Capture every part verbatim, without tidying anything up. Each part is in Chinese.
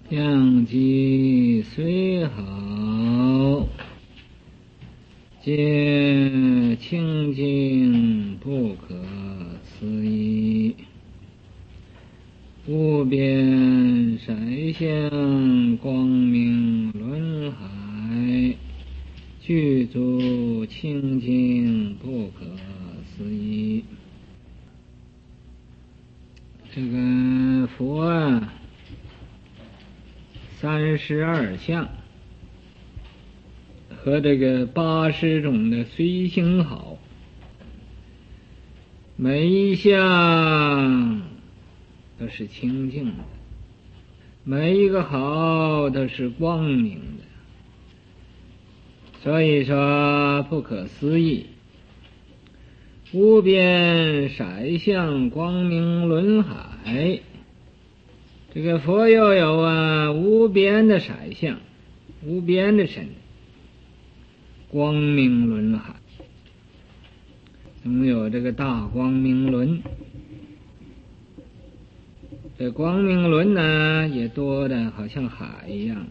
量机虽好，皆清净不可思议。无边色相光明轮海，具足清净不可思议。这个佛啊，三十二相和这个八十种的随行好，每一项都是清净的，每一个好都是光明的，所以说不可思议。无边色相光明轮海，这个佛又有啊无边的色相，无边的身，光明轮海，总有这个大光明轮。这光明轮呢也多的好像海一样，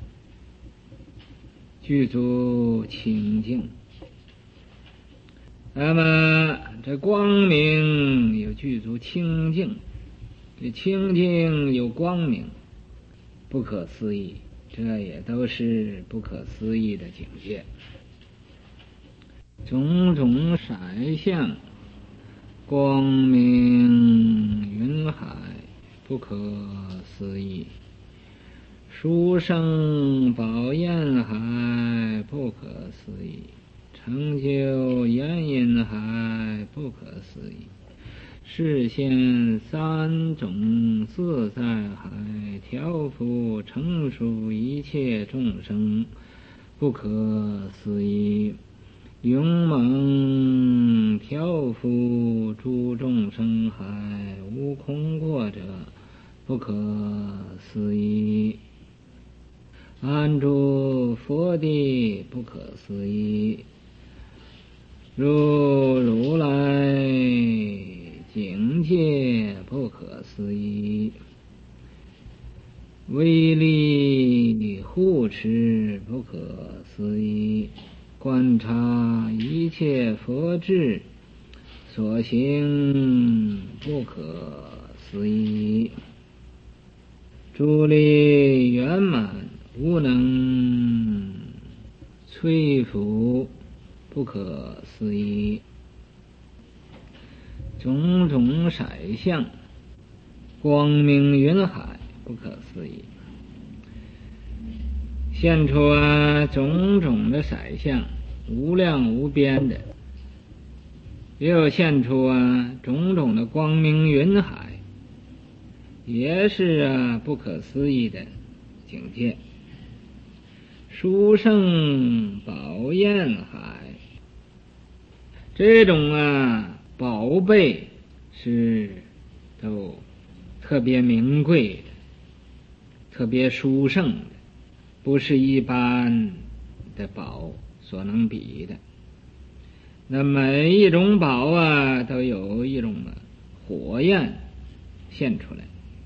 具足清净。那么这光明有具足清净，这清净有光明，不可思议，这也都是不可思议的境界。种种色相光明云海，不可思议。殊胜宝焰海，不可思议。成就焰引海，不可思议。示现三种自在海，调伏成熟一切众生，不可思议。勇猛调伏诸众生海，无空过者，不可思议。安住佛地，不可思议。如如来境界，不可思议。威力护持，不可思议。观察一切佛智所行，不可思议。诸力圆满，无能摧伏，不可思议。种种色相光明云海，不可思议。现出啊种种的色相，无量无边的，又现出啊种种的光明云海，也是啊不可思议的境界。殊胜宝焰海，这种啊宝贝是都特别名贵的，特别殊胜的，不是一般的宝所能比的。那每一种宝啊都有一种啊火焰现出来，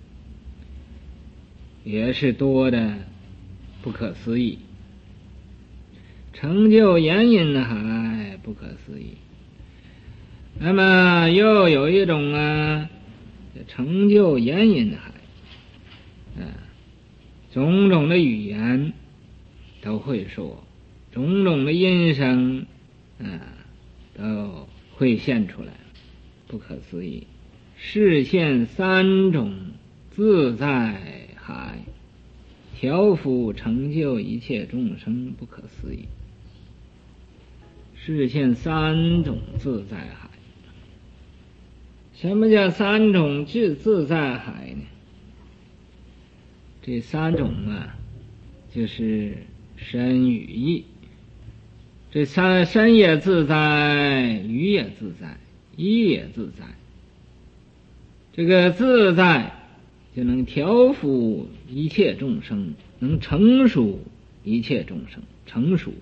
也是多的不可思议。成就焰引海，不可思议。那么又有一种啊成就焰引海，啊种种的语言都会说，种种的音声啊都会现出来，不可思议。示现三种自在海，调伏成就一切众生，不可思议。示现三种自在海。什么叫三种自自在海呢？这三种啊就是身语意。这三身也自在，语也自在，意也自在。这个自在就能调伏一切众生，能成熟一切众生，成熟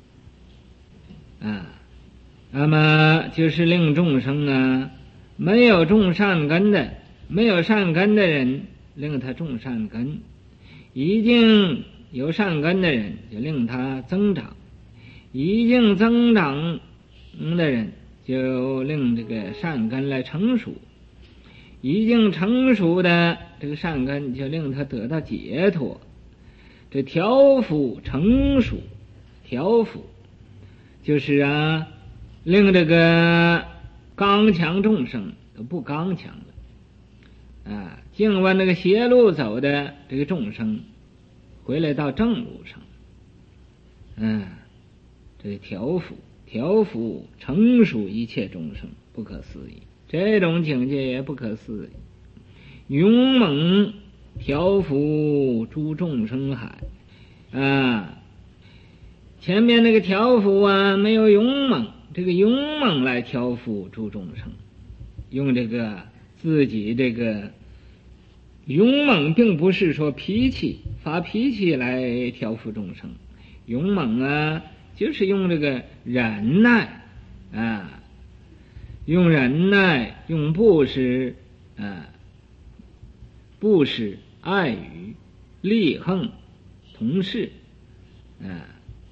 啊，那么就是令众生啊没有种善根的，没有善根的人令他种善根， 已经有善根的人就令它增长，已经增长的人就令这个善根来成熟，已经成熟的这个善根就令他得到解脱。这调伏成熟，调伏就是啊，令这个刚强众生都不刚强了啊，竟往那个邪路走的这个众生回来到正路上。嗯、啊，这调伏调伏成熟一切众生，不可思议，这种境界也不可思议。勇猛调伏诸众生海啊，前面那个调伏啊没有勇猛，这个勇猛来调伏诸众生，用这个自己这个勇猛并不是说脾气发脾气来调伏众生，勇猛啊就是用这个忍耐啊，用忍耐，用布施啊，布施、爱语、利恨、同事啊，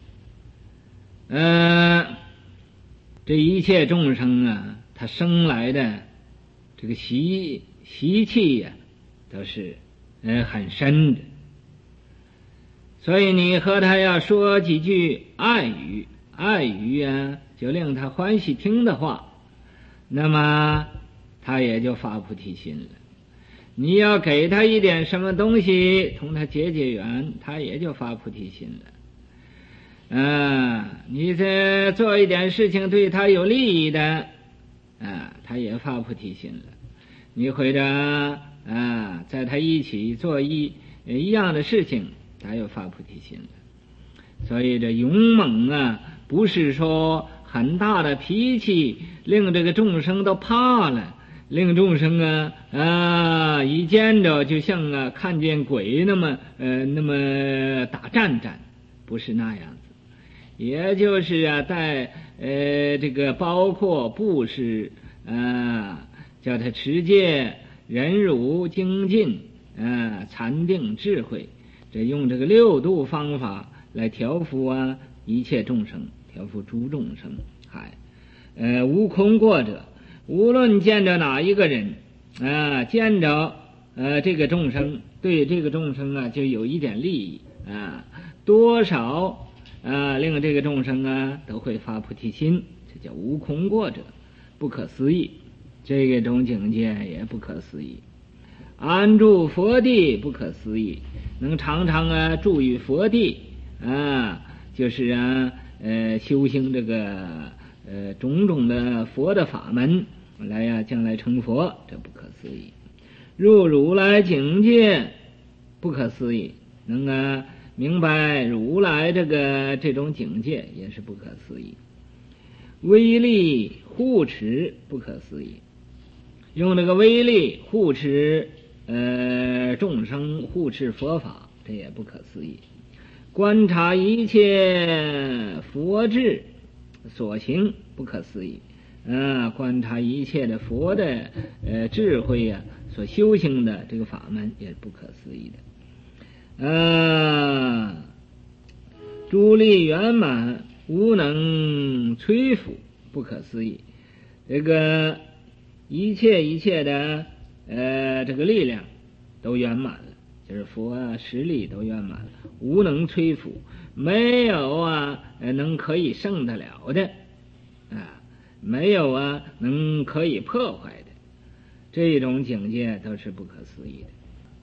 呃，这一切众生啊，他生来的这个习习气呀、啊，都是呃很深的。所以你和他要说几句爱语，爱语啊，就令他欢喜听的话，那么他也就发菩提心了。你要给他一点什么东西，同他结结缘，他也就发菩提心了。啊，你这做一点事情对他有利益的，啊，他也发菩提心了。你或者啊，在他一起做一一样的事情，他又发菩提心了。所以这勇猛啊，不是说很大的脾气令这个众生都怕了，令众生啊啊一见着就像啊看见鬼那么呃那么打战战，不是那样子。也就是啊带呃这个包括布施啊，叫他持戒、忍辱、精进啊、禅定、智慧，这用这个六度方法来调伏啊一切众生，调伏诸众生。嗨，呃无空过者，无论见着哪一个人啊，见着呃这个众生，对这个众生啊就有一点利益啊，多少啊令这个众生啊都会发菩提心，这叫无空过者，不可思议。这个种境界也不可思议。安住佛地不可思议，能常常啊住于佛地啊，就是啊呃修行这个呃种种的佛的法门来呀、啊、将来成佛，这不可思议。入如来境界不可思议，能啊明白如来这个这种境界也是不可思议。威力护持不可思议，用这个威力护持呃众生，护持佛法，这也不可思议。观察一切佛智所行不可思议啊，观察一切的佛的呃智慧呀、啊，所修行的这个法门也是不可思议的啊。诸力圆满，无能摧伏，不可思议。这个一切一切的呃这个力量都圆满了，就是佛啊实力都圆满了，无能摧伏，没有啊能可以胜得了的啊，没有啊能可以破坏的，这种境界都是不可思议的。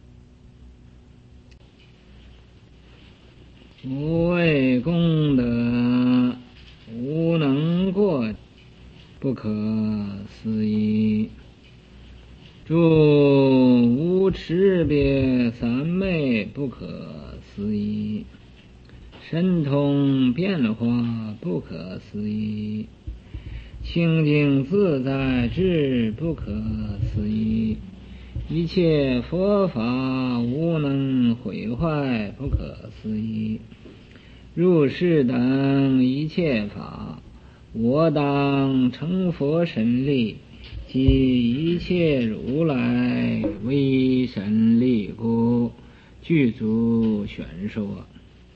无畏功德，无能过，不可思议。诸无识别三昧，不可思议。神通变化，不可思议。清净自在智，不可思议。一切佛法无能毁坏，不可思议。入世等一切法，我当成佛神力，即一切如来威神力故， 具足玄说。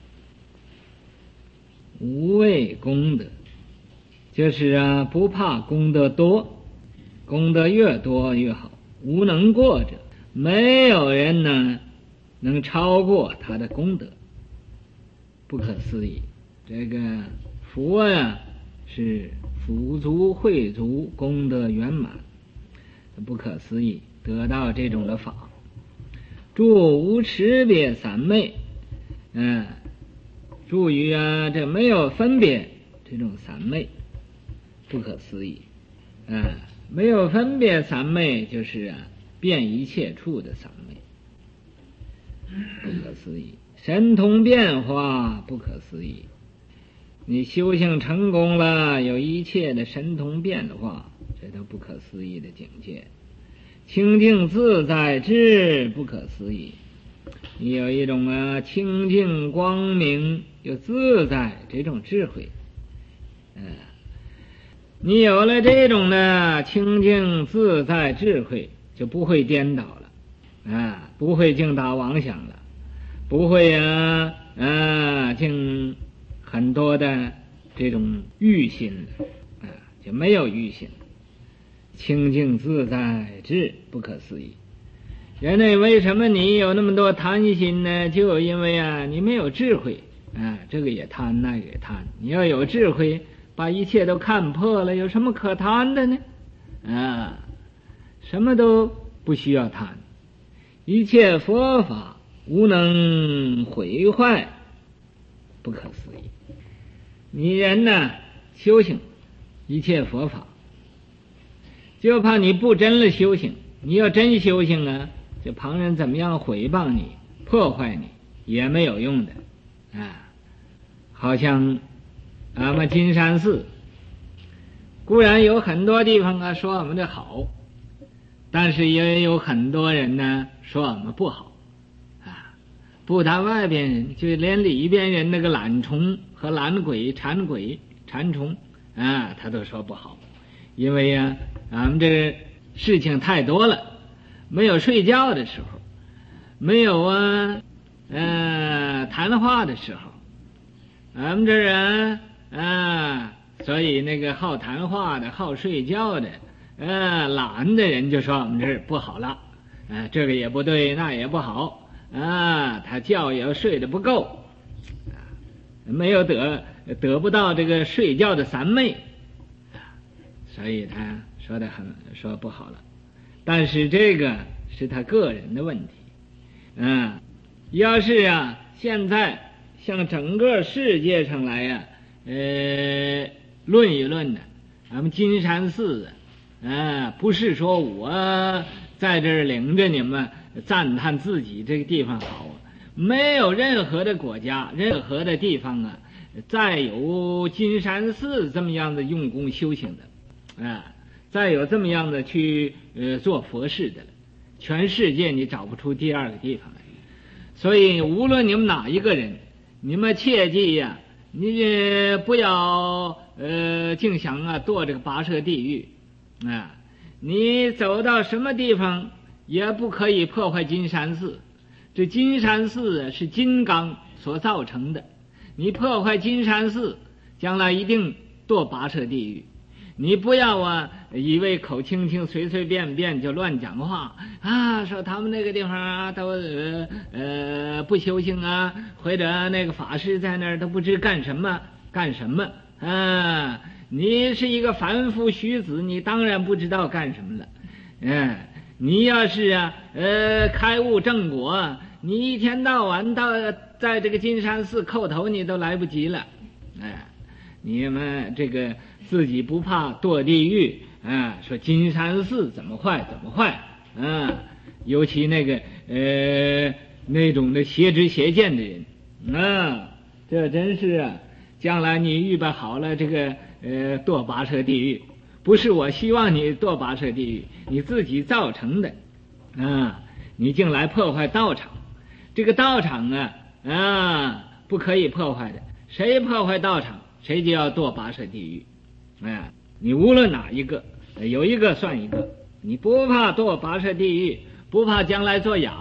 无畏功德，就是啊，不怕功德多，功德越多越好。无能过者，没有人呢能超过他的功德，不可思议。这个佛呀，是福足慧足，功德圆满，不可思议，得到这种的法。住无识别三昧，嗯。住于啊，这没有分别，这种三昧不可思议。啊，没有分别三昧，就是啊，遍一切处的三昧，不可思议。神通变化不可思议。你修行成功了，有一切的神通变化，这都不可思议的境界。清净自在智不可思议。你有一种啊清净光明又自在这种智慧，嗯，你有了这种的清净自在智慧，就不会颠倒了，啊，不会净打妄想了，不会啊啊净很多的这种欲心了，啊，就没有欲心了。清净自在智不可思议。人类为什么你有那么多贪心呢？就因为啊，你没有智慧啊，这个也贪，那个也贪。你要有智慧，把一切都看破了，有什么可贪的呢？啊，什么都不需要贪，一切佛法无能毁坏，不可思议。你人呢，修行一切佛法，就怕你不真了修行。你要真修行啊，就旁人怎么样毁谤你破坏你也没有用的啊。好像俺们金山寺固然有很多地方啊说我们的好，但是也有很多人呢说我们不好啊。不谈外边人，就连里边人那个懒虫和懒鬼馋鬼馋虫啊，他都说不好。因为呀、啊、俺们这个事情太多了，没有睡觉的时候，没有啊呃谈话的时候，俺们这人啊，所以那个好谈话的好睡觉的呃懒的人就说我们这儿不好了啊，这个也不对那也不好啊，他觉也睡得不够，没有得得不到这个睡觉的三昧，所以他说的很说不好了。但是这个是他个人的问题，嗯，要是啊现在向整个世界上来呀、啊，呃，论一论呢，咱们金山寺啊，啊，不是说我在这儿领着你们赞叹自己这个地方好，没有任何的国家、任何的地方啊，再有金山寺这么样的用功修行的，啊。再有这么样的去呃做佛事的了，全世界你找不出第二个地方来。所以无论你们哪一个人，你们切记呀、啊，你不要呃净想啊堕这个跋涉地狱啊，你走到什么地方也不可以破坏金山寺。这金山寺是金刚所造成的，你破坏金山寺，将来一定堕跋涉地狱。你不要啊以为口轻轻随随便便就乱讲话啊，说他们那个地方啊都呃呃不修行啊，或者那个法师在那儿都不知干什么干什么啊，你是一个凡夫虚子，你当然不知道干什么了。嗯，你要是啊呃开悟正果，你一天到晚到在这个金山寺叩头你都来不及了。哎，你们这个自己不怕堕地狱啊？说金山寺怎么坏怎么坏啊？尤其那个呃那种的邪知邪见的人啊，这真是啊！将来你预备好了这个呃堕跋涉地狱，不是我希望你堕跋涉地狱，你自己造成的啊！你竟来破坏道场，这个道场啊啊不可以破坏的，谁破坏道场，谁就要堕跋涉地狱。哎，你无论哪一个，有一个算一个。你不怕堕跋涉地狱，不怕将来做哑巴，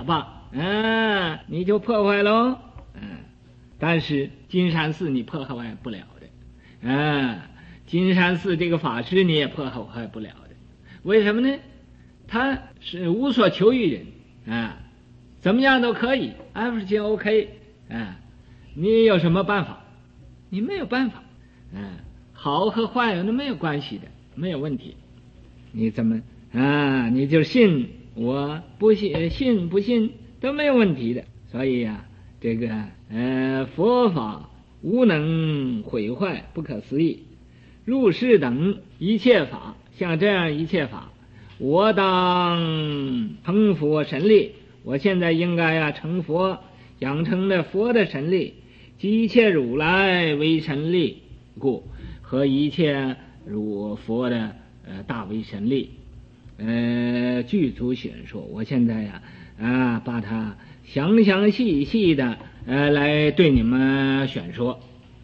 啊，你就破坏喽。嗯，但是金山寺你破坏不了的，啊，金山寺这个法师你也破坏不了的。为什么呢？他是无所求于人啊，怎么样都可以 ，everything OK 啊，你有什么办法？你没有办法，啊，好和坏那没有关系的，没有问题。你怎么啊？你就信我不信，信不信都没有问题的。所以呀、啊，这个呃佛法无能毁坏，不可思议。入世等一切法，像这样一切法，我当成佛神力。我现在应该呀、啊、成佛，养成了佛的神力，即一切如来为神力故，和一切如佛的呃大为神力，呃具足显说。我现在呀啊把它详详细细的呃来对你们选说。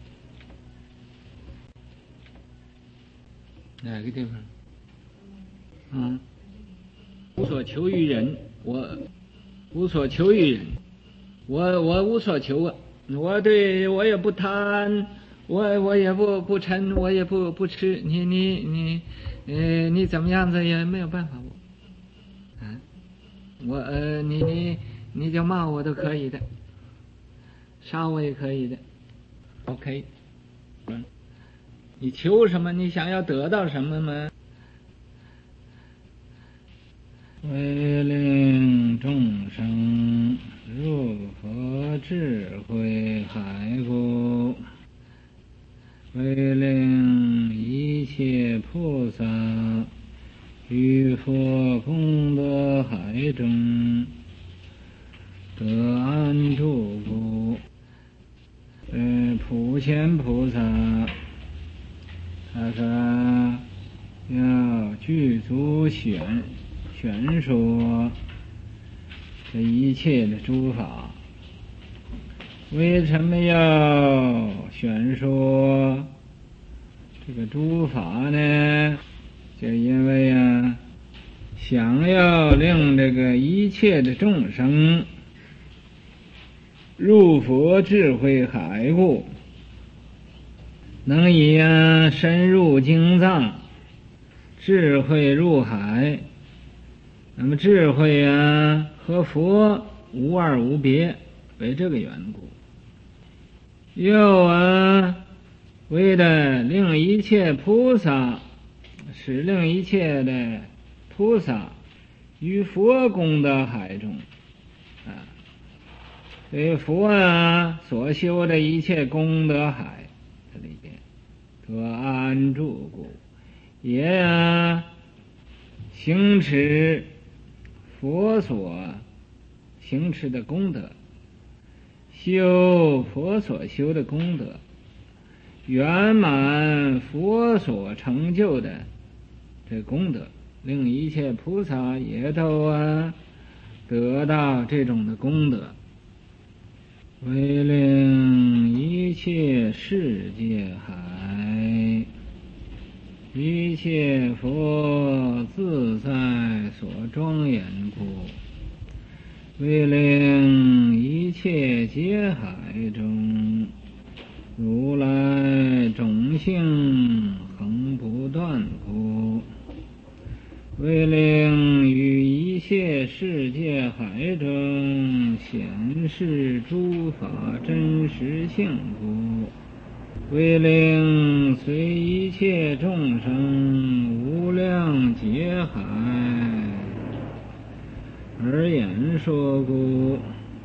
哪个地方？嗯，无所求于人，我无所求于人，我我无所求啊，我对我也不贪，我我也不不嗔，我也不不吃，你你你，呃，你怎么样子也没有办法我，啊，我呃你你你就骂我都可以的，杀我也可以的 ，OK， 嗯。你求什么？你想要得到什么吗？为令众生入佛智慧海故，为令一切菩萨于佛功德海中得安住故，呃，普贤菩萨。他说要具足选选说这一切的诸法。为什么要选说这个诸法呢？就因为啊，想要令这个一切的众生入佛智慧海故，能以啊深入经藏，智慧入海。那么智慧啊和佛无二无别，为这个缘故。又啊为了令一切菩萨，使令一切的菩萨于佛功德海中啊，所以佛啊所修的一切功德海这里边得安住故，也啊行持佛所行持的功德，修佛所修的功德，圆满佛所成就的这功德，令一切菩萨也都啊得到这种的功德。为令一切世界海，一切佛自在所庄严故，为令一切劫海中，如来种性恒不断故，为令于一切世界海中显示诸法真实性故，为令随一切众生无量劫海而言说故，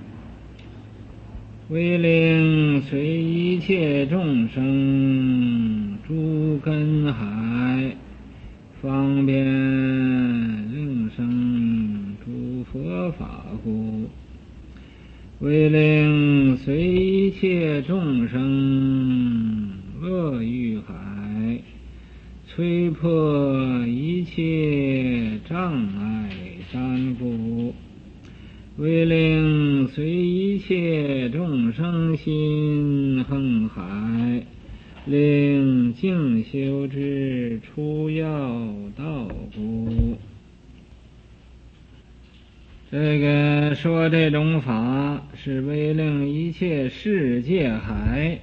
为令随一切众生诸根海方便令生诸佛法故，为令随一切众生恶欲海摧破一切障碍山故，为令随一切众生心横海，令净修之出要道故。 这个说这种法是为令一切世界海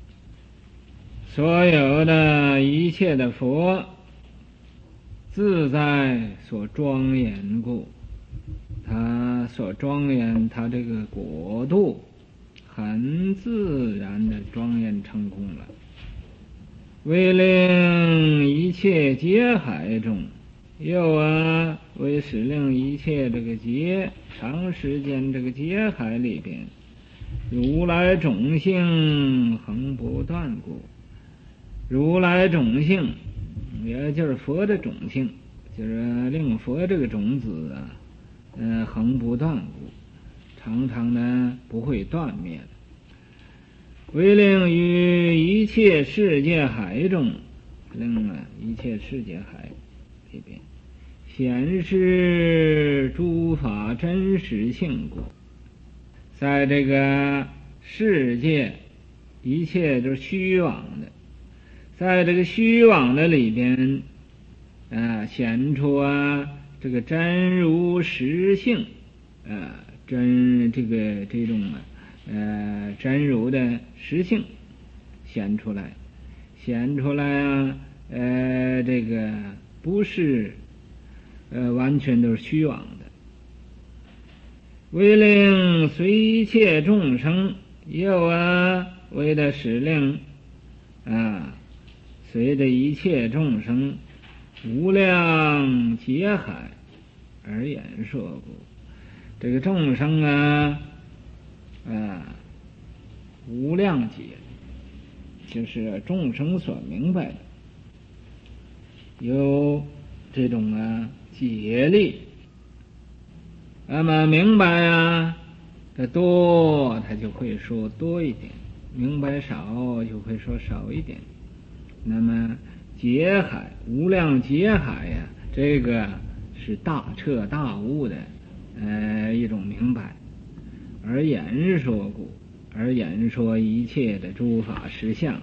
所有的一切的佛自在所庄严故，他所庄严他这个国度很自然的庄严成功了，为令一切劫海中，又啊为使令一切这个劫长时间这个劫海里边，如来种性恒不断故。如来种性也就是佛的种性，就是令佛这个种子啊呃恒不断故，常常呢不会断灭的，为令于一切世界海中，令啊一切世界海里边显示诸法真实性故，在这个世界一切都是虚妄的，在这个虚妄的里边啊显出啊这个真如实性啊真这个这种啊呃真如的实性显出来，显出来啊呃这个不是呃完全都是虚妄的，为令随一切众生，又啊为了使令啊随着一切众生无量劫海而言说故，这个众生啊啊无量劫就是众生所明白的，有这种啊劫力，那么明白啊的多他就会说多一点，明白少就会说少一点。那么劫海无量劫海呀、啊，这个是大彻大悟的呃一种明白，而言说故，而言说一切的诸法实相，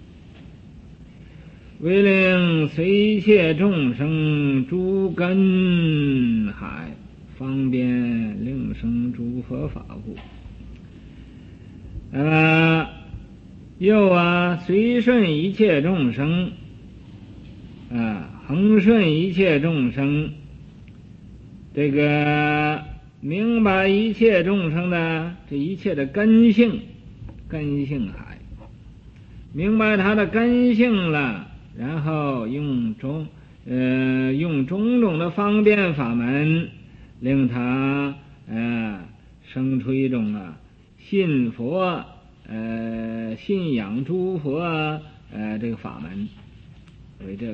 为令随一切众生诸根海，方便令生诸佛法故。那么又啊随顺一切众生啊恒顺一切众生，这个明白一切众生的这一切的根性，根性海明白他的根性了，然后用种呃用种种的方便法门，令他呃生出一种啊信佛呃信仰诸佛呃这个法门，为这个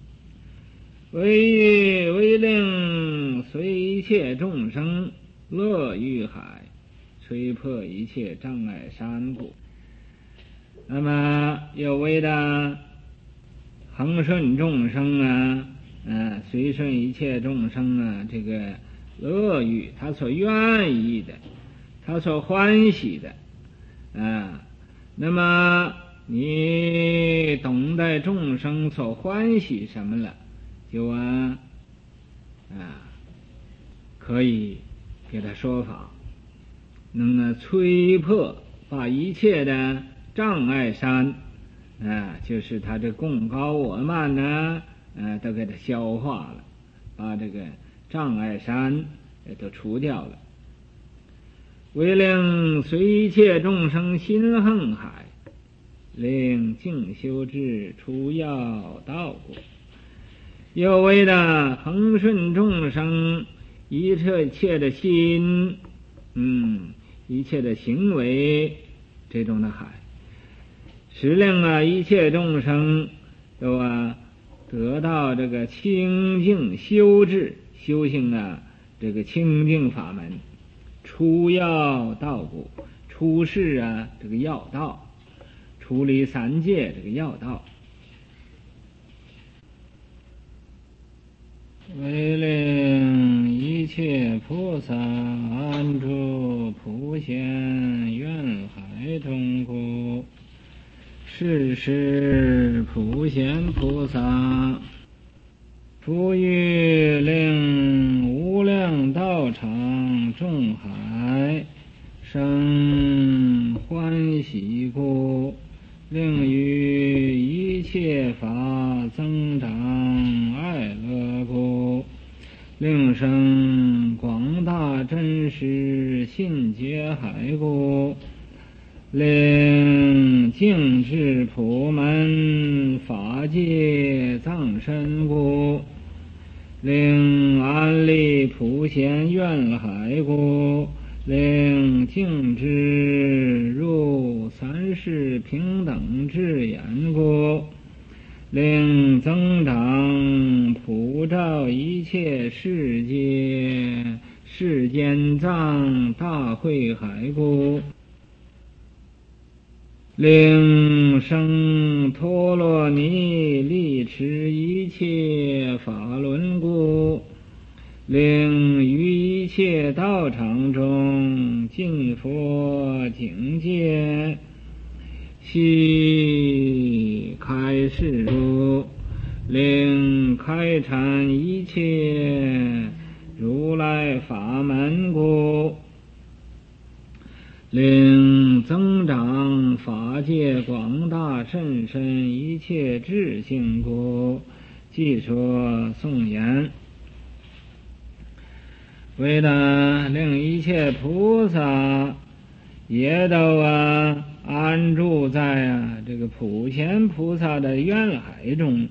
为为令随一切众生乐欲海，摧破一切障碍山故。那么又为的恒顺众生啊呃随顺一切众生啊这个乐欲，他所愿意的，他所欢喜的啊，那么你懂得众生所欢喜什么了，就啊啊可以给他说法，能啊摧破，把一切的障碍山啊，就是他这贡高我慢呢啊都给他消化了，把这个障碍山也都除掉了，为令随一切众生心横海，令净修智出要道故。又为的恒顺众生一切切的心嗯一切的行为这种的海，使令啊一切众生都啊得到这个清净修智修行啊这个清净法门，出要道故，出世啊这个要道，出离三界这个要道，为令一切菩萨安住普贤愿海中故，是是普贤菩萨复欲令无量道场众海生欢喜故，令于一切法增长爱乐故，令生广大真实信解海故，令净智普门法界藏身故，令安立普贤愿海故，令净智入三世平等智言故，令增长普照一切世界世间藏大慧海故，令生陀罗尼力持一切法轮故，令于一切道场中尽佛境界悉开示故，令开阐一切如来法门故，令增长法界广大甚深一切智性故。即说颂言，为了令一切菩萨也都啊安住在啊这个普贤菩萨的愿海中，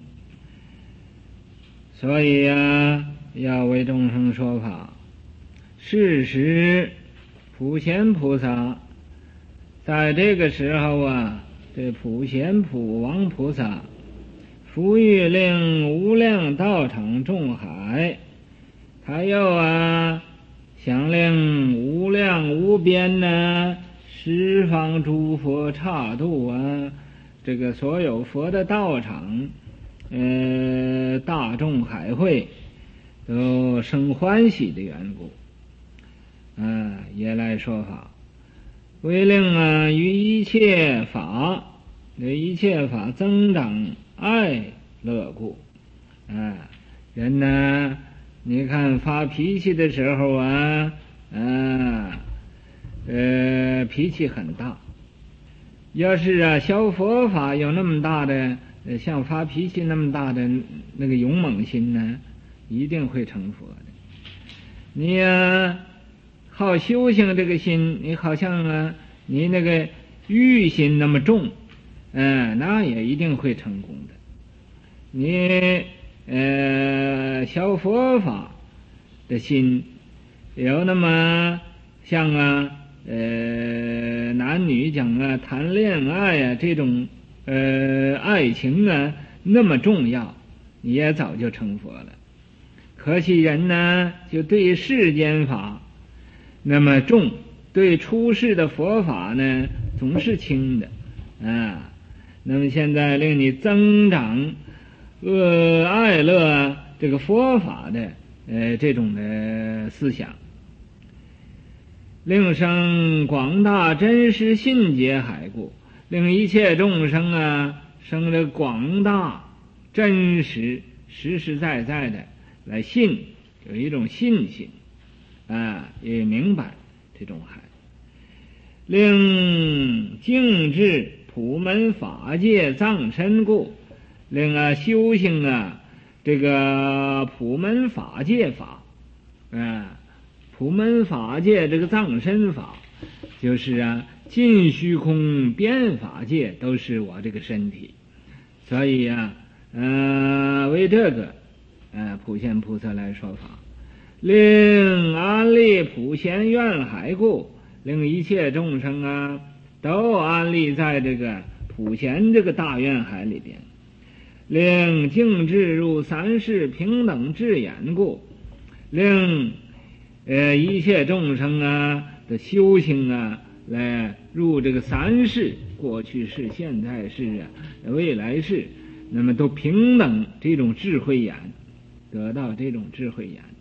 所以啊要为众生说法。事实普贤菩萨在这个时候啊，这普贤普王菩萨复欲令无量道场众海，他又啊想令无量无边呢十方诸佛刹度啊，这个所有佛的道场，呃，大众海会都生欢喜的缘故，啊，也来说法，为令啊于一切法，这一切法增长爱乐故，啊，人呢，你看发脾气的时候啊，啊，呃，脾气很大。要是啊，消佛法有那么大的，呃，像发脾气那么大的那个勇猛心呢，一定会成佛的。你啊，好修行这个心，你好像啊，你那个欲心那么重，嗯、呃，那也一定会成功的。你呃，消佛法的心有那么像啊，呃，男女讲啊，谈恋爱啊，这种呃爱情啊那么重要，你也早就成佛了。可惜人呢，就对世间法那么重，对出世的佛法呢总是轻的啊。那么现在令你增长呃爱乐这个佛法的呃这种的思想，令生广大真实信解海故，令一切众生啊生了广大真实实实在在的来信，有一种信心啊，也明白这种海，令净智普门法界藏身故，令啊修行啊这个普门法界法啊，普门法界这个藏身法，就是啊尽虚空边法界都是我这个身体，所以啊呃为这个呃普贤菩萨来说法，令安立普贤愿海故，令一切众生啊都安立在这个普贤这个大愿海里边，令净智入三世平等智眼故，令呃一切众生啊的修行啊来入这个三世，过去世、现在世啊、未来世，那么都平等这种智慧眼，得到这种智慧眼，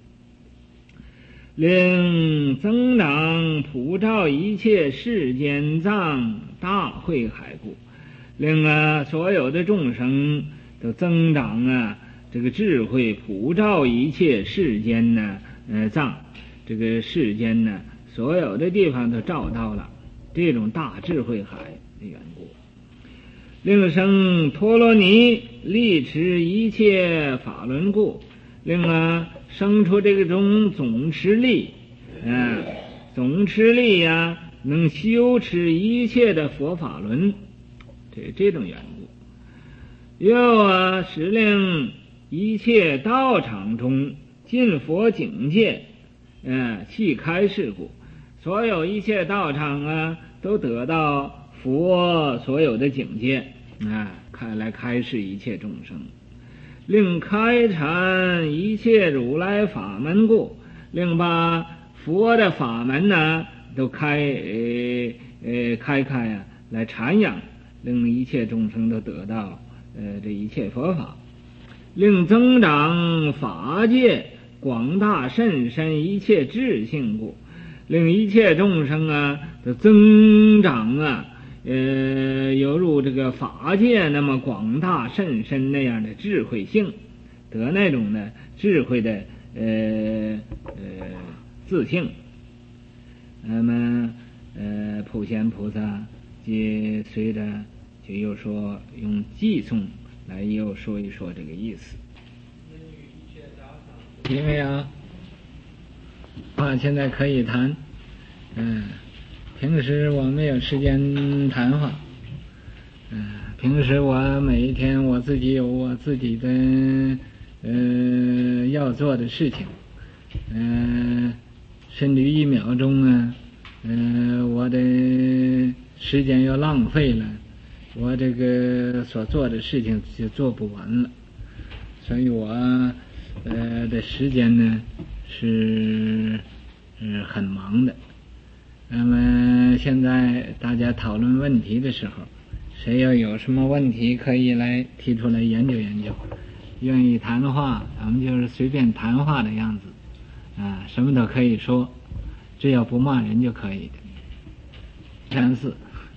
令增长普照一切世间藏大慧海故，令啊所有的众生都增长啊这个智慧普照一切世间呢，呃，藏，这个世间呢，所有的地方都照到了这种大智慧海的缘故。令生陀罗尼力持一切法轮故，令啊生出这种总持力，啊，总持力呀、啊，能修持一切的佛法轮，这这种缘故。又啊，使令一切道场中尽佛境界，呃，契开示故，所有一切道场啊，都得到佛所有的境界啊，开来开示一切众生，令开阐一切如来法门故，令把佛的法门呢都开呃呃开开啊，来阐扬，令一切众生都得到呃这一切佛法，令增长法界广大甚深一切智性故，令一切众生啊都增长啊，呃，犹如这个法界那么广大甚深那样的智慧性，得那种呢智慧的呃呃自性。那么呃普贤菩萨接随着就又说用偈颂来又说一说这个意思。因为啊，话现在可以谈，嗯，平时我没有时间谈话，嗯，平时我每一天我自己有我自己的呃要做的事情，嗯、呃，甚至一秒钟啊，呃，我的时间又浪费了，我这个所做的事情就做不完了，所以我呃的时间呢是是很忙的。那么现在大家讨论问题的时候，谁要有什么问题可以来提出来研究研究，愿意谈话咱们就是随便谈话的样子啊，什么都可以说，只要不骂人就可以的。三四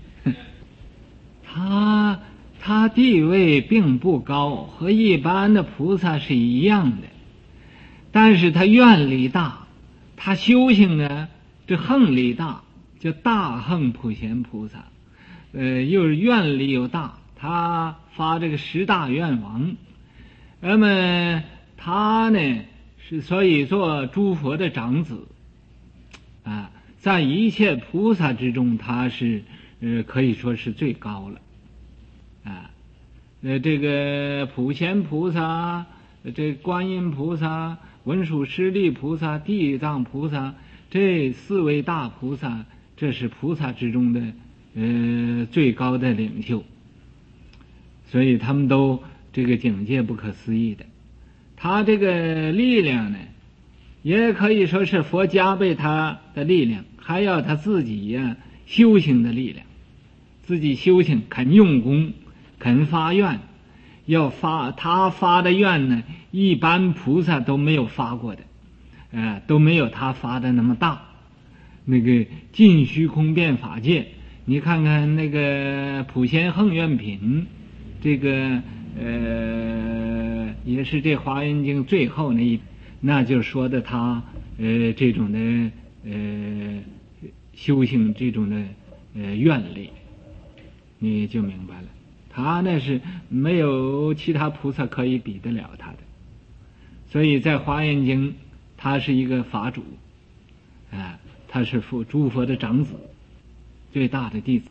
他他地位并不高，和一般的菩萨是一样的，但是他愿力大，他修行呢这横力大，叫大横普贤菩萨，呃，又是愿力又大，他发这个十大愿王，那么他呢是所以做诸佛的长子啊，在一切菩萨之中，他是呃可以说是最高了啊。呃，这个普贤菩萨、这观音菩萨、文殊师利菩萨、地藏菩萨，这四位大菩萨，这是菩萨之中的呃最高的领袖，所以他们都这个境界不可思议的。他这个力量呢，也可以说是佛加倍他的力量，还要他自己呀、啊、修行的力量，自己修行肯用功，肯发愿，要发他发的愿呢，一般菩萨都没有发过的，呃，都没有他发的那么大。那个尽虚空遍法界，你看看那个普贤横愿品，这个呃也是这华严经最后那一，那就说的他呃这种的呃修行这种的呃愿力，你就明白了。他那是没有其他菩萨可以比得了他的，所以在华严经他是一个法主啊，他是佛诸佛的长子，最大的弟子。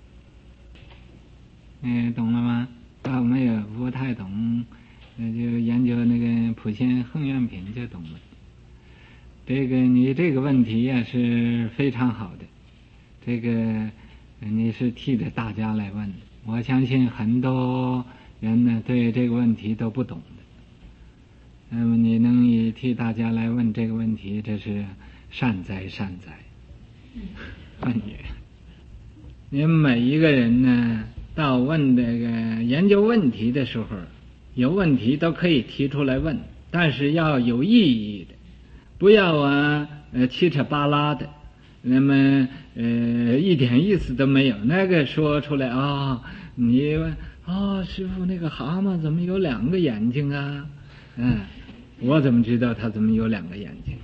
嗯，懂了吗？倒没有不太懂，就研究那个普贤横愿品就懂了。这个你这个问题呀、啊、是非常好的，这个你是替着大家来问的。我相信很多人呢对这个问题都不懂的，那么你能以替大家来问这个问题，这是善哉善哉。问也，你们每一个人呢到问这个研究问题的时候，有问题都可以提出来问，但是要有意义的，不要啊呃七扯八拉的，那么呃一点意思都没有。那个说出来啊、哦，你问啊、哦、师父，那个蛤蟆怎么有两个眼睛啊？ 嗯，我怎么知道他怎么有两个眼睛？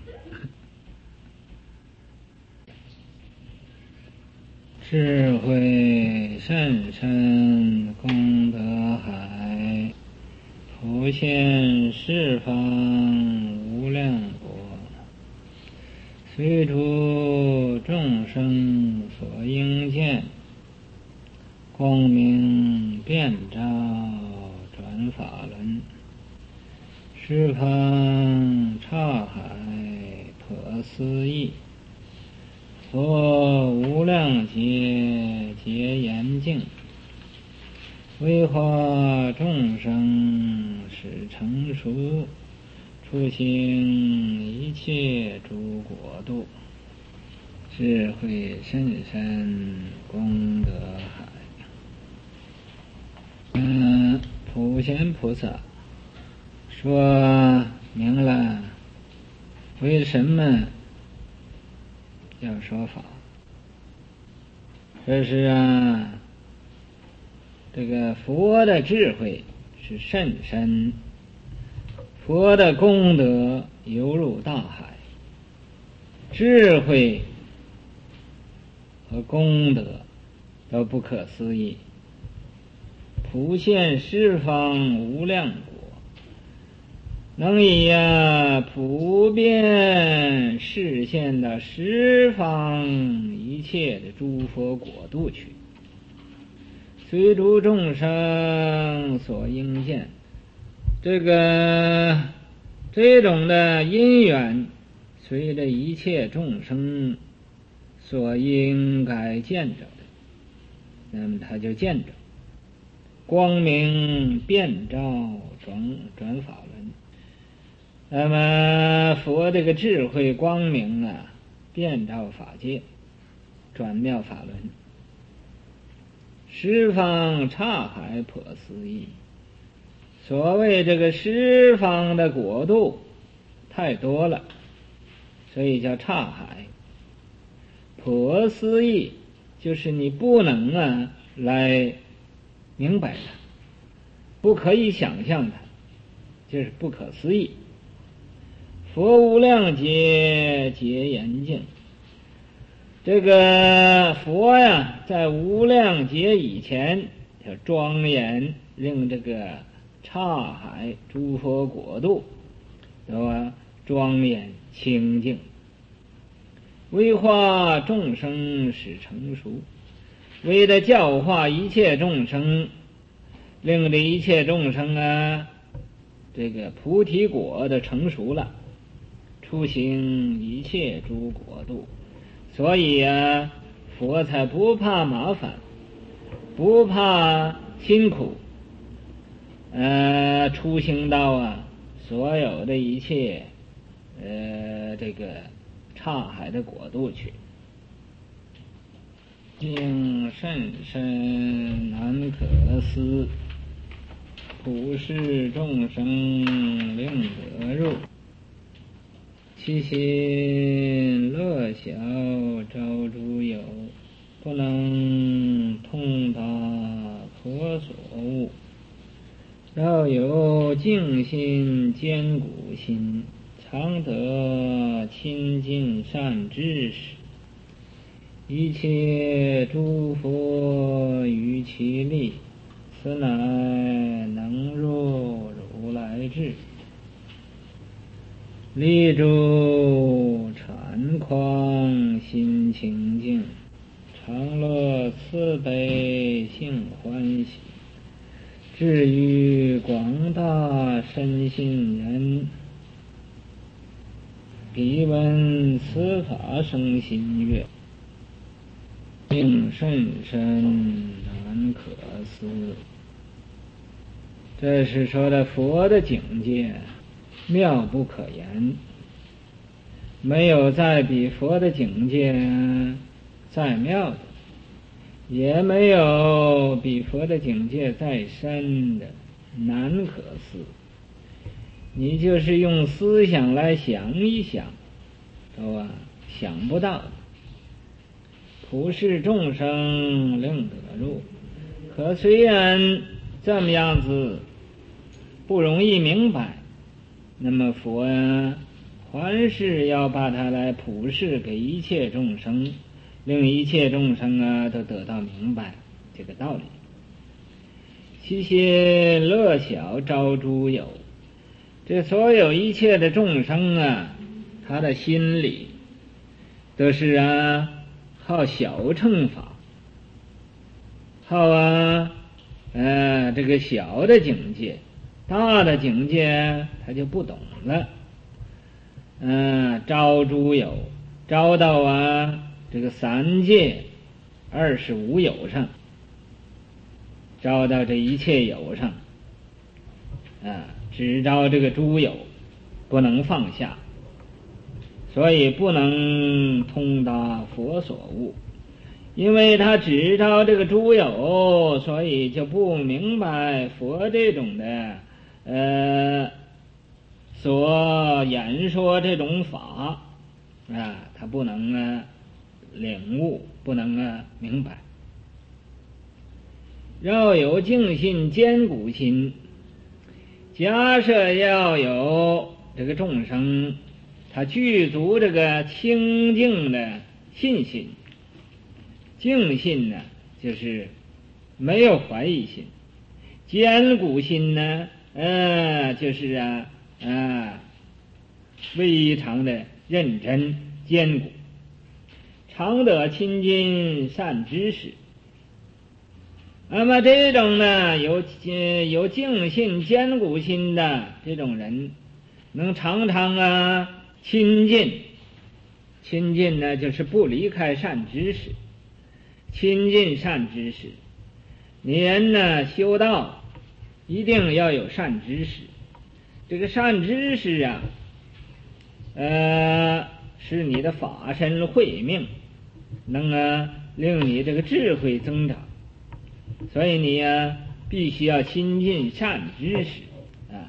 智慧甚深功德海，普现十方无量国，随诸众生所应见，光明遍照转法轮，十方刹海破思议，佛无量劫结严净，为化众生使成熟，出行一切诸国度，智慧甚深功德海。嗯，普贤菩萨说明了为什么要说法。这是啊，这个佛的智慧是甚深，佛的功德犹如大海，智慧和功德都不可思议，普现十方无量国，能以呀普遍示现到十方一切的诸佛国度去，随诸众生所应见。这个这种的因缘，随着一切众生所应该见着的，那么他就见着光明遍照转转法轮。那么佛这个智慧光明啊，遍照法界，转妙法轮，十方刹海破思议。所谓这个十方的国度太多了，所以叫刹海。破思议就是你不能啊来明白它，不可以想象它，就是不可思议。佛无量劫结严净，这个佛呀，在无量劫以前叫庄严，令这个刹海诸佛国度都啊庄严清净，为化众生使成熟，为了教化一切众生，令这一切众生啊这个菩提果的成熟了，出行一切诸国度。所以啊，佛才不怕麻烦，不怕辛苦，呃，出行到啊所有的一切呃这个刹海的国度去。境甚深难可思，普世众生令得入，其心乐小招诸有，不能通达佛所悟。要有净心坚固心，常得亲近善知识，一切诸佛于其力，此乃能入如来智。立诸禅框心清净，常乐慈悲性欢喜，至于广大身心人，彼闻此法生心悦，境甚深难可思。这是说的佛的境界妙不可言，没有再比佛的境界再妙的，也没有比佛的境界再深的，难可思。你就是用思想来想一想，都啊想不到的。普世众生令得入，可虽然这么样子不容易明白， 那么佛呀，还是要把它来普示给一切众生，令一切众生啊都得到明白这个道理。其心乐小招诸有，这所有一切的众生啊，他的心里都是啊好小乘法，好啊呃这个小的境界，大的境界他就不懂了。嗯、呃，招诸有，招到啊这个三界二十五有上，招到这一切有上啊，只招这个诸有，不能放下，所以不能通达佛所悟。因为他只招这个诸有，所以就不明白佛这种的呃所演说这种法啊，他不能啊领悟，不能啊明白。要有净信坚固心，假设要有这个众生他具足这个清净的信心，净信呢就是没有怀疑心，坚固心呢呃就是啊啊非常的认真坚固，常得亲近善知识。那么这种呢有有净信坚固心的这种人，能常常啊亲近，亲近呢就是不离开善知识，亲近善知识。你人呢修道一定要有善知识，这个善知识啊呃是你的法身慧命，能啊令你这个智慧增长。所以你呀、啊、必须要亲近善知识啊，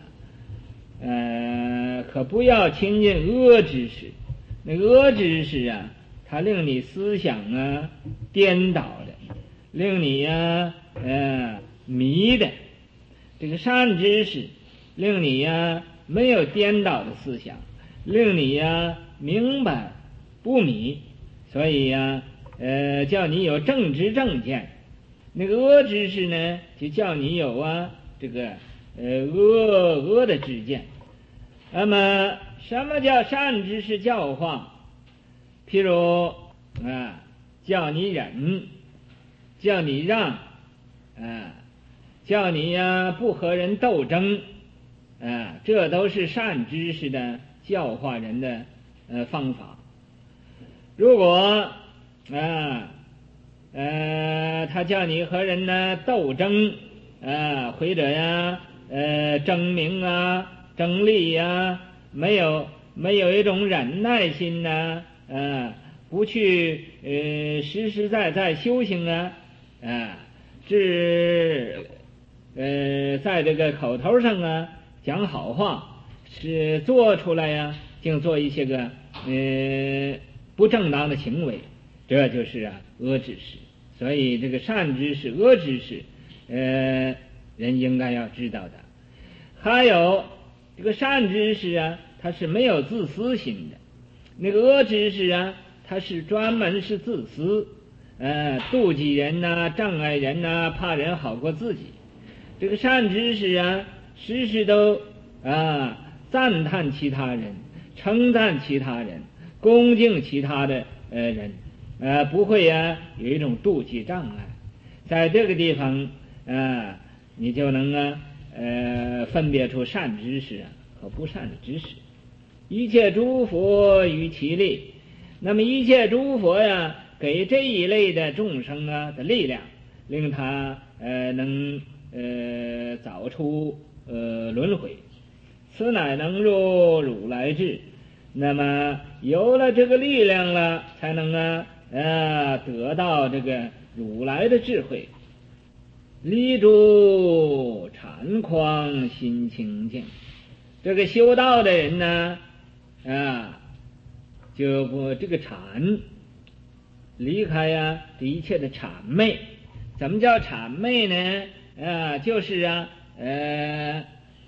呃可不要亲近恶知识。那恶知识啊，它令你思想啊颠倒的，令你呀、啊、呃迷的。这个善知识令你呀、啊、没有颠倒的思想，令你呀、啊、明白不迷，所以呀、啊、呃叫你有正知正见。那个恶知识呢，就叫你有啊这个呃恶恶的知见。那么什么叫善知识教化？譬如啊，叫你忍，叫你让，啊，叫你呀、啊、不和人斗争，啊，这都是善知识的教化人的呃方法。如果啊呃，他叫你和人呢斗争啊，或者呀呃争名啊、争利呀，没有没有一种忍耐心呢，啊，不去呃实实在在修行啊，啊，只呃在这个口头上啊讲好话，是做出来呀，竟做一些个呃不正当的行为。这就是啊恶知识。所以这个善知识恶知识呃人应该要知道的。还有这个善知识啊，它是没有自私心的，那个恶知识啊，它是专门是自私，呃妒忌人呐、啊、障碍人呐、啊、怕人好过自己。这个善知识啊，时时都啊赞叹其他人，称赞其他人，恭敬其他的呃人，呃不会啊有一种妒忌障碍。在这个地方啊，你就能啊呃分别出善知识啊和不善的知识。一切诸佛于其力，那么一切诸佛呀，给这一类的众生啊的力量，令他呃能呃早出呃轮回，此乃能入如来智。那么有了这个力量了，才能啊呃得到这个如来的智慧。离诸禅框心清净，这个修道的人呢啊就不这个谄离开呀、啊、这一切的谄媚。怎么叫谄媚呢？啊就是啊呃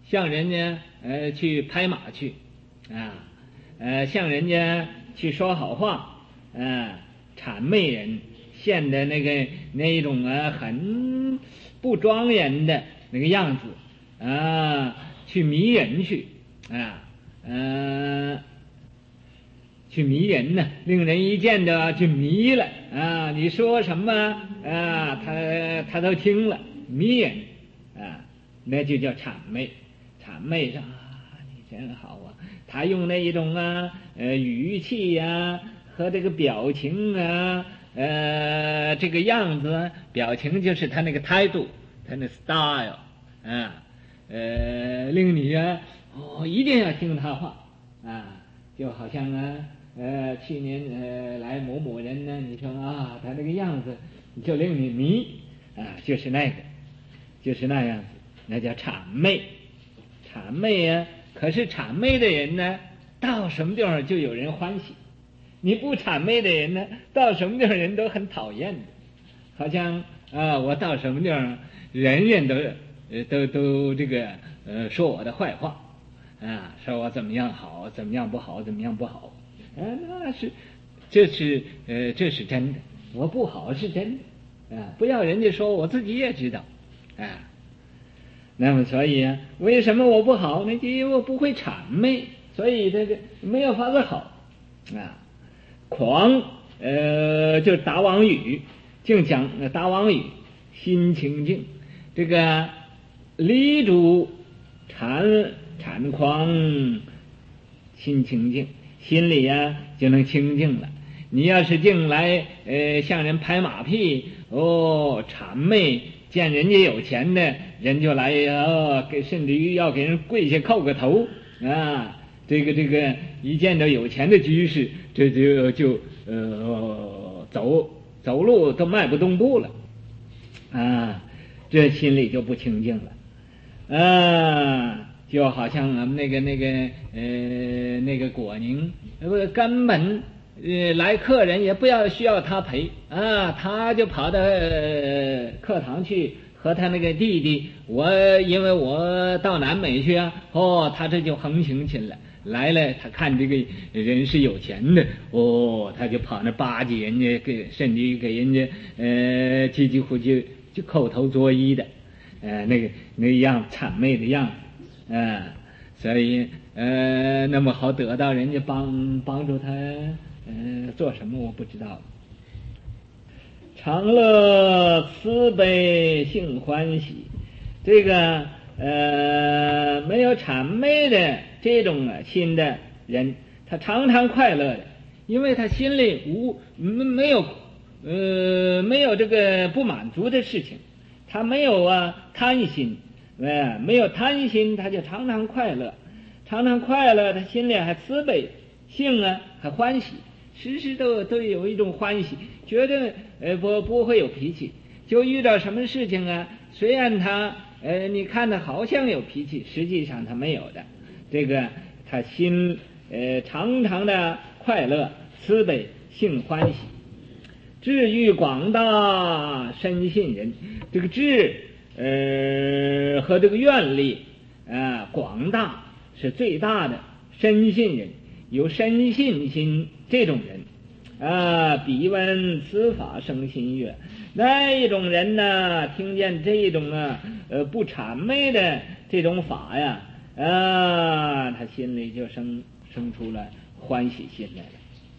向人家呃去拍马去啊，呃向人家去说好话，啊，谄媚人，显得那个那一种啊很不庄严的那个样子啊，去迷人去啊，呃，去迷人呢，令人一见着就迷了啊！你说什么啊，他他都听了，迷人啊，那就叫谄媚。谄媚上啊，你真好啊！他用那一种啊呃语气呀、啊、和这个表情啊呃这个样子，表情就是他那个态度，他那 style 啊呃令你啊哦一定要听他话啊，就好像啊呃去年呃来某某人呢，你说啊他那个样子就令你迷啊，就是那个就是那样子，那叫谄媚。谄媚啊，可是谄媚的人呢，到什么地方就有人欢喜；你不谄媚的人呢，到什么地方人都很讨厌的。好像啊，我到什么地方，人人都呃都都这个呃说我的坏话啊，说我怎么样好，怎么样不好，怎么样不好啊，那是这是呃这是真的，我不好是真的啊，不要人家说，我自己也知道啊。那么所以啊，为什么我不好呢？就因为我不会谄媚，所以这个没有法子好啊。狂呃，就打妄语，净讲打妄语，心清净。这个离主禅禅狂，心清净，心里呀、啊、就能清净了。你要是净来呃向人拍马屁哦，谄媚。见人家有钱的人就来哦，给甚至于要给人跪下叩个头啊！这个这个一见到有钱的居士，这就就呃走走路都迈不动步了啊！这心里就不清净了啊！就好像俺们那个那个呃那个果宁，不根本呃来客人也不要需要他陪啊，他就跑到、呃、课堂去和他那个弟弟，我因为我到南美去啊，哦，他这就横行起来来了，他看这个人是有钱的，哦，他就跑那巴结人家，给甚至于给人家呃几几乎就就叩头作揖的，呃那个那样谄媚的样子啊、呃，所以呃那么好得到人家帮帮助他。嗯、呃，做什么我不知道。常乐慈悲性欢喜，这个呃没有谄媚的这种心的人，他常常快乐的，因为他心里无没有呃没有这个不满足的事情，他没有啊贪心，呃没有贪心，他就常常快乐，常常快乐，他心里还慈悲，性啊还欢喜。时时都都有一种欢喜，觉得呃不不会有脾气，就遇到什么事情啊，虽然他呃你看他好像有脾气，实际上他没有的，这个他心呃常常的快乐慈悲性欢喜，智欲广大深信人，这个智呃和这个愿力啊、呃、广大是最大的，深信人有深信心。这种人啊，彼闻此法生心悦，那一种人呢，听见这种啊呃不谄媚的这种法呀啊，他心里就生生出了欢喜心来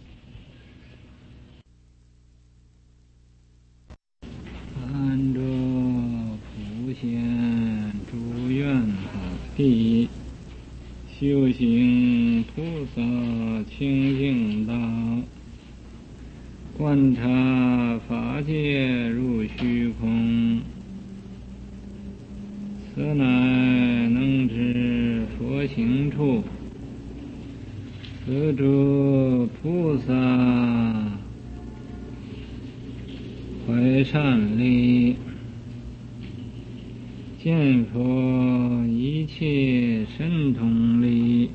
了。安着普贤诸愿法地，修行菩萨清净道，观察法界入虚空，此乃能知佛行处，此诸菩萨怀善力，见佛一切神通力，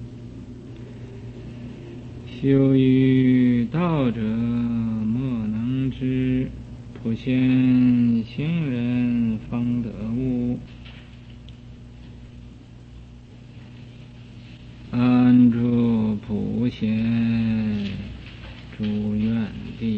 修于道者莫能知，普贤行人方得悟。 显诸愿地。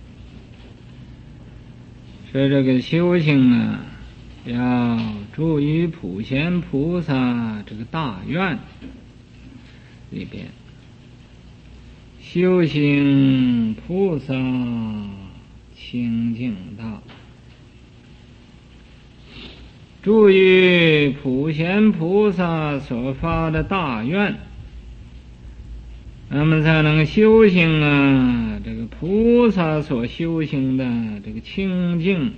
说这个修行啊，要住于普贤菩萨这个大愿里边，修行菩萨清净道，住于普贤菩萨所发的大愿，那么才能修行啊这个菩萨所修行的这个清净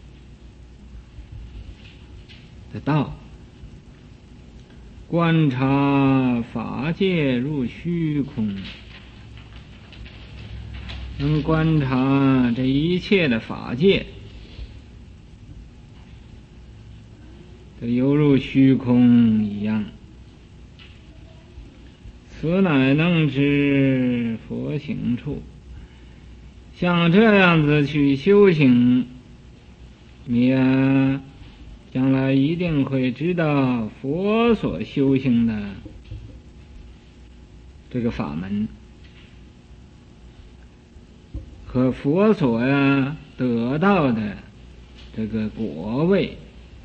的道，观察法界入虚空，能观察这一切的法界都犹如虚空一样，此乃能知佛行处。像这样子去修行，你啊将来一定会知道佛所修行的这个法门和佛所呀得到的这个果位。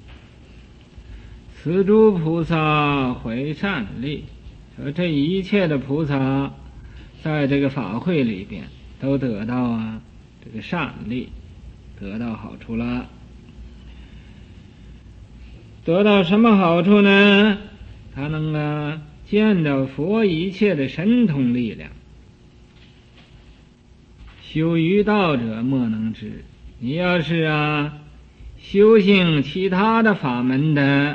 此诸菩萨会善利，说这一切的菩萨在这个法会里边都得到啊这个善利，得到好处了。得到什么好处呢？他能啊见到佛一切的神通力量。修于道者莫能知，你要是啊修行其他的法门的，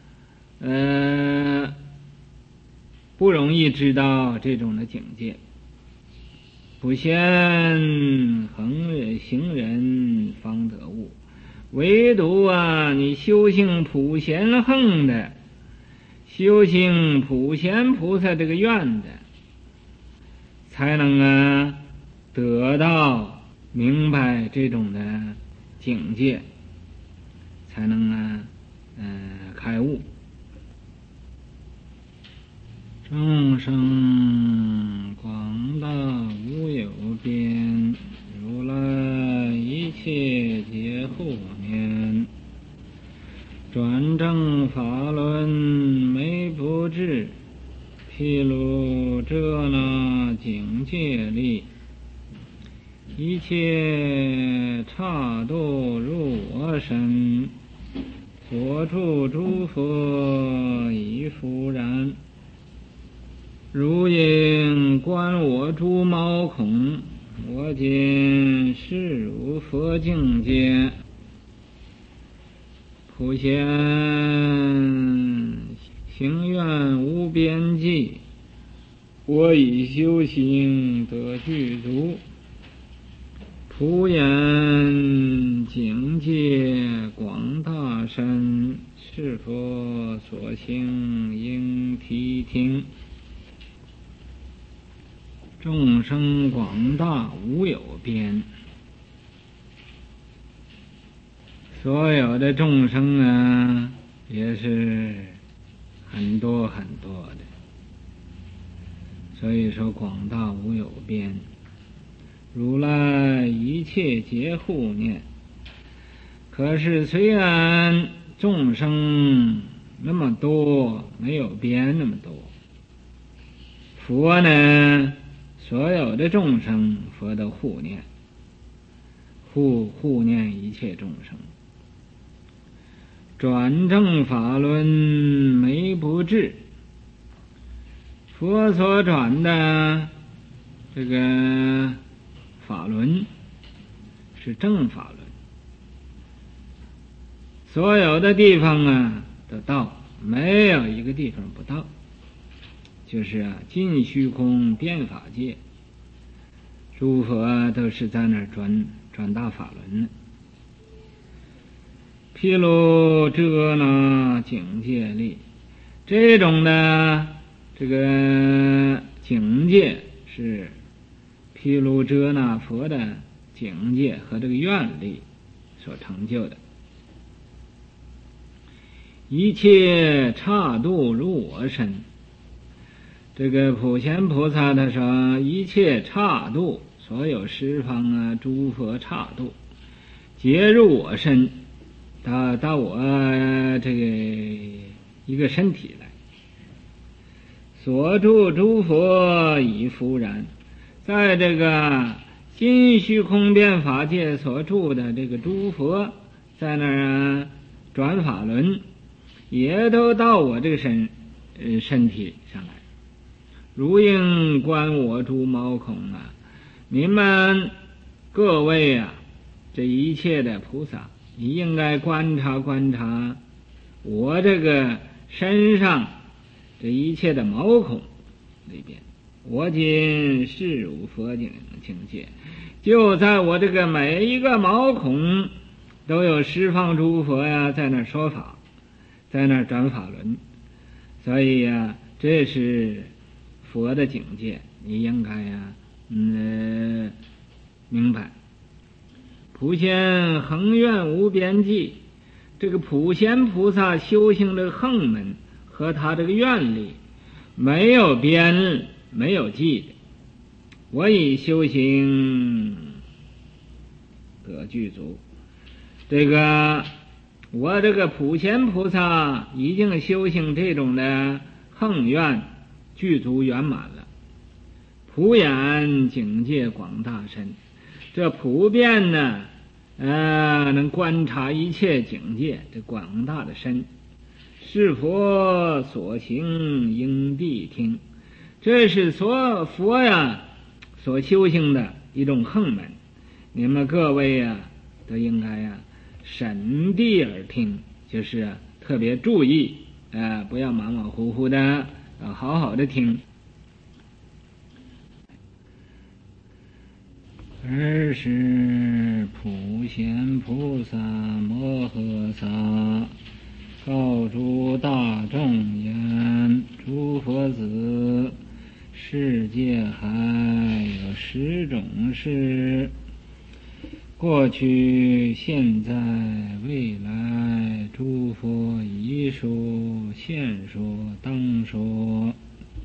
呃，不容易知道这种的境界。不现恒行人方得悟，唯独啊你修行普贤恒的，修行普贤菩萨这个愿的，才能啊得到明白这种的境界，才能啊呃开悟。众生广大无有边，如来一切皆护念，转正法轮没不至，披露遮那境界力，一切刹度入我身，所住诸佛已复然。如应观我诸毛孔，我今是如佛境界，普贤行愿无边际，我以修行得具足，普眼境界广大深，是佛所行应谛听。众生广大无有边，所有的众生啊也是很多很多的，所以说广大无有边。如来一切皆护念，可是虽然众生那么多，没有边那么多，佛呢所有的众生佛都护念，护护念一切众生，转正法轮没不至，佛所转的这个法轮是正法轮，所有的地方啊都到，没有一个地方不到。就是啊尽虚空遍法界，诸佛都是在那儿转转大法轮呢。披露遮那境界力，这种的这个境界是披露遮那佛的境界和这个愿力所成就的。一切刹度入我身， 这个普贤菩萨他说，一切刹度，所有十方啊诸佛刹度，皆入我身，到到我这个一个身体来。所住诸佛已复然，在这个心虚空变法界所住的这个诸佛，在那儿转法轮，也都到我这个身呃身体上来。如应观我诸毛孔啊，你们各位啊，这一切的菩萨，你应该观察观察我这个身上这一切的毛孔里边，我今是如佛境境界，就在我这个每一个毛孔都有十方诸佛呀，在那说法，在那转法轮。所以呀，这是佛的境界，你应该呀，嗯，明白。普贤恒愿无边际，这个普贤菩萨修行这个横门和他这个愿力没有边没有际的。我以修行得具足，这个我这个普贤菩萨已经修行这种的横愿具足圆满了，普眼境界广大深，这普遍呢，呃，能观察一切境界，这广大的深，是佛所行应谛听，这是所佛呀所修行的一种横门，你们各位呀都应该呀审谛而听，就是啊特别注意，呃，不要马马虎虎的，要好好的听。尔时普贤菩萨摩诃萨告诸大众言：诸佛子，世界还有十种事，过去现在未来，诸佛已说现说当说。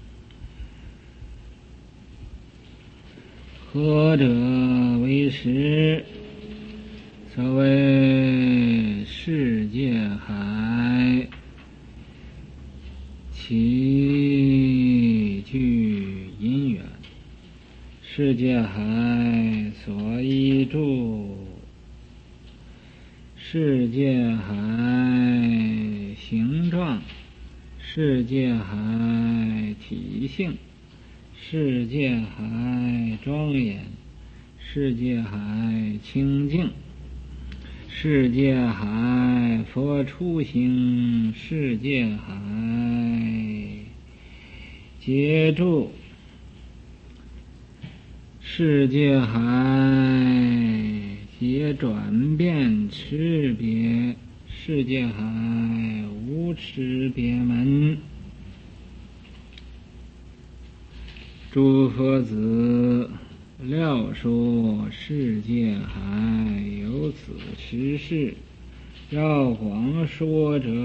何者为实？所谓世界海，其具因缘。世界海所依住，世界海形状，世界海体性，世界海庄严，世界海清净，世界海佛出行，世界海皆住，世界海皆转变识别，世界海无识别门。诸佛子，料说世界海有此实事，要广说者，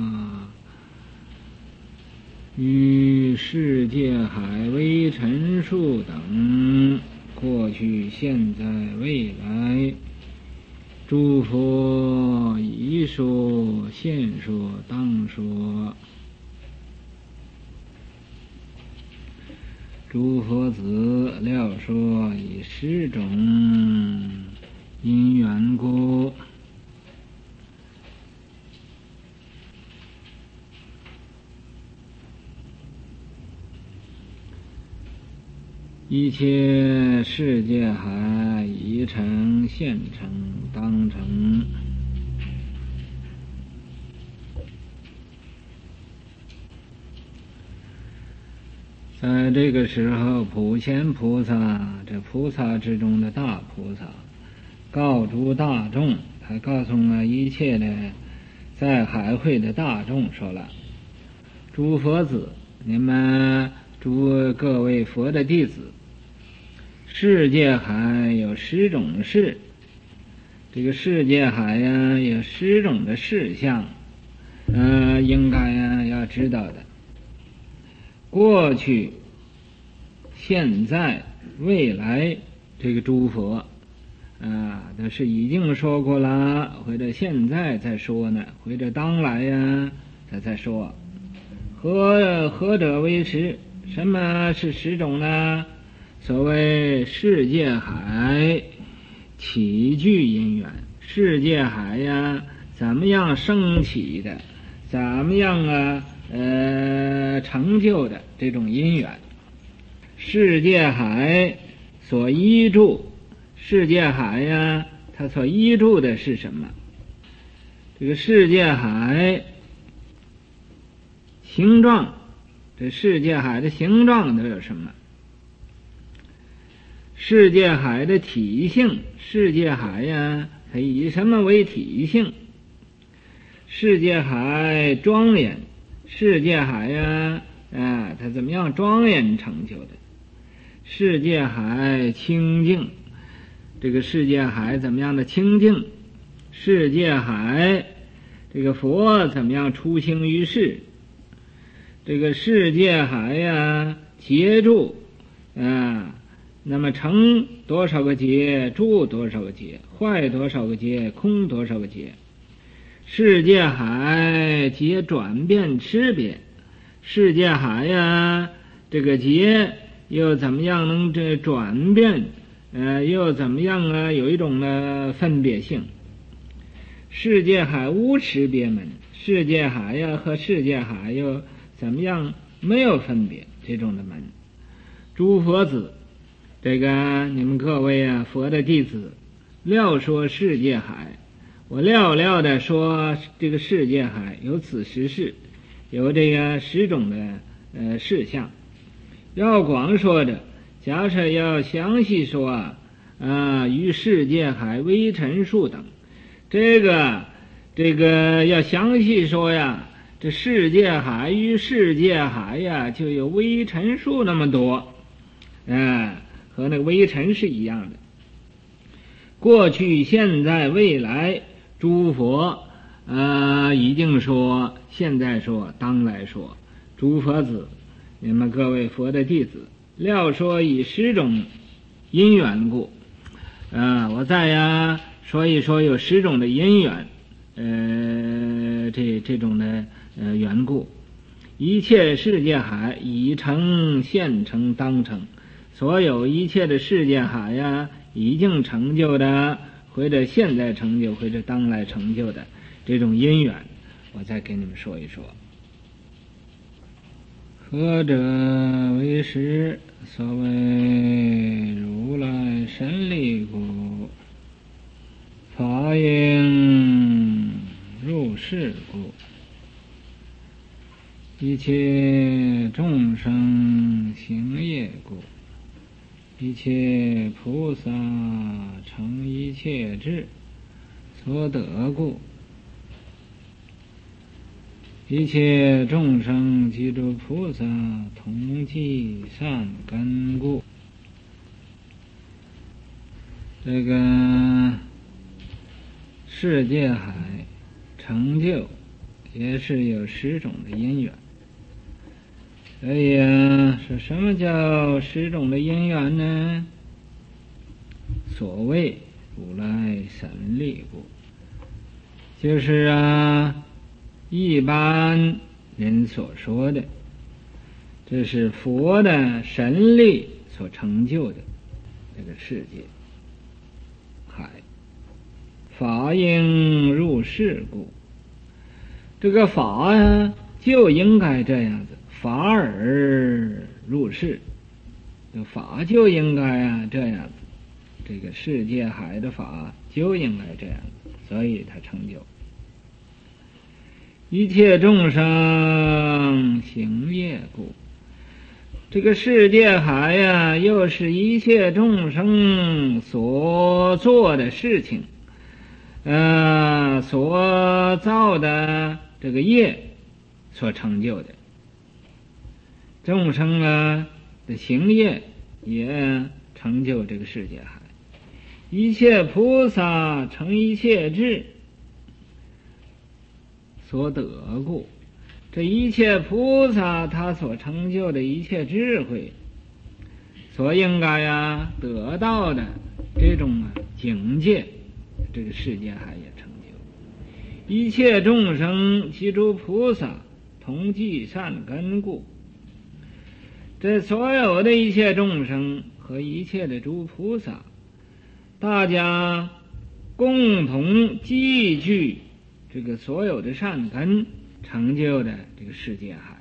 与世界海微尘数等，过去现在未来，诸佛已说现说当说。诸佛子，料说以十种因缘故，一切世界海已成现成当成。在这个时候，普贤菩萨，这菩萨之中的大菩萨，告诸大众，他告诉了一切的在海会的大众说了：诸佛子，你们诸各位佛的弟子，世界海有十种事，这个世界海呀有十种的事项，呃，应该呀要知道的。 过去、现在、未来这个诸佛啊，都是已经说过了，或者现在再说呢，或者当来呀再再说。何何者为十？什么是十种呢？所谓世界海起具因缘，世界海呀，怎么样升起的，怎么样啊呃成就的这种因缘。世界海所依住，世界海呀，它所依住的是什么？这个世界海形状，这世界海的形状都有什么？世界海的体性，世界海呀，它以什么为体性？世界海庄严，世界海呀，啊，它怎么样庄严成就的？世界海清净，这个世界海怎么样的清净？世界海这个佛怎么样出行于世？这个世界海呀，结住啊，那么成多少个结，住多少个结，坏多少个结，空多少个结。世界海结转变识别，世界海呀，这个结又怎么样能这转变，呃，又怎么样啊？有一种呢分别性。世界海无识别门，世界海呀和世界海又怎么样没有分别这种的门。诸佛子，这个你们各位啊，佛的弟子，料说世界海，我料料的说这个世界海有此十事，有这个十种的呃事项。要广说的，假设要详细说啊，啊，与世界海微尘数等，这个这个要详细说呀，这世界海与世界海呀，就有微尘数那么多，啊，和那个微尘是一样的。过去、现在、未来，诸佛呃已经说，现在说，当来说，诸佛子，你们各位佛的弟子，料说以十种因缘故，啊、呃，我再呀说一说有十种的因缘，呃，这这种的呃缘故，一切世界海已成、现成、当成，所有一切的世界海呀，已经成就的，或者现在成就，或者当来成就的这种因缘，我再给你们说一说。何者为实？所谓如来神力故，法应入世故，一切众生行业故，一切菩萨成一切智所得故，一切众生即诸菩萨同济善根故。这个世界海成就也是有十种的因缘。所以啊，说什么叫十种的因缘呢？所谓如来神力故，就是啊一般人所说的，这是佛的神力所成就的这个世界海。法应入世故，这个法呀就应该这样子，法而入世，这法就应该啊这样子，这个世界海的法就应该这样子，所以它成就。一切众生行业故，这个世界海呀，又是一切众生所做的事情，呃，所造的这个业所成就的。众生啊的行业也成就这个世界海，一切菩萨成一切智所得故， 这一切菩萨他所成就的一切智慧，所应该呀得到的这种啊境界，这个世界还也成就。一切众生即诸菩萨同具善根故，这所有的一切众生和一切的诸菩萨，大家共同积聚这个所有的善根，成就的这个世界海。